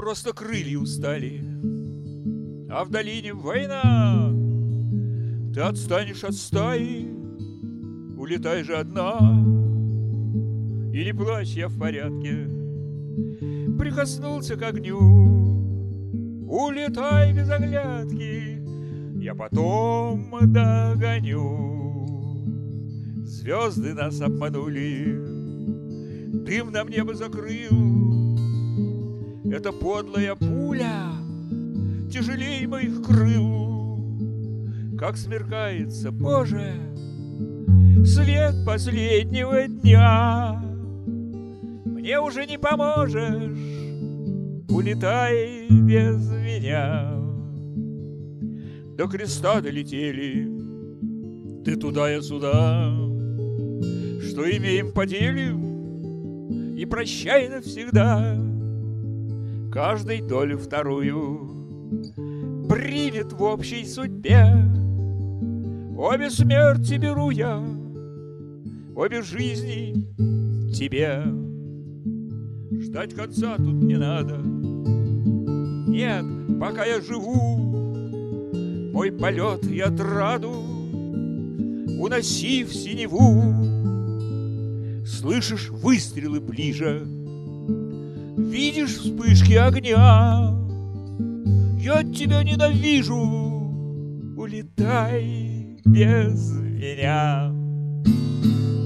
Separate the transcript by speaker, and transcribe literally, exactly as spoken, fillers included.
Speaker 1: просто крылья устали, а в долине война. Ты отстанешь от стаи, улетай же одна. И не плачь, я в порядке, прикоснулся к огню. Улетай без оглядки, я потом догоню. Звезды нас обманули, дым нам небо закрыл. Это подлая пуля тяжелей моих крыл. Как смеркается, Боже, свет последнего дня. Мне уже не поможешь, улетай без меня. До креста долетели, ты туда, я сюда. Что имеем, поделим, и прощай навсегда. Каждый долю вторую примет в общей судьбе. Обе смерти беру я, обе жизни тебе. Ждать конца тут не надо. Нет, пока я живу, мой полет и отраду уноси в синеву. Слышишь выстрелы ближе, видишь вспышки огня. Я тебя ненавижу, улетай без меня.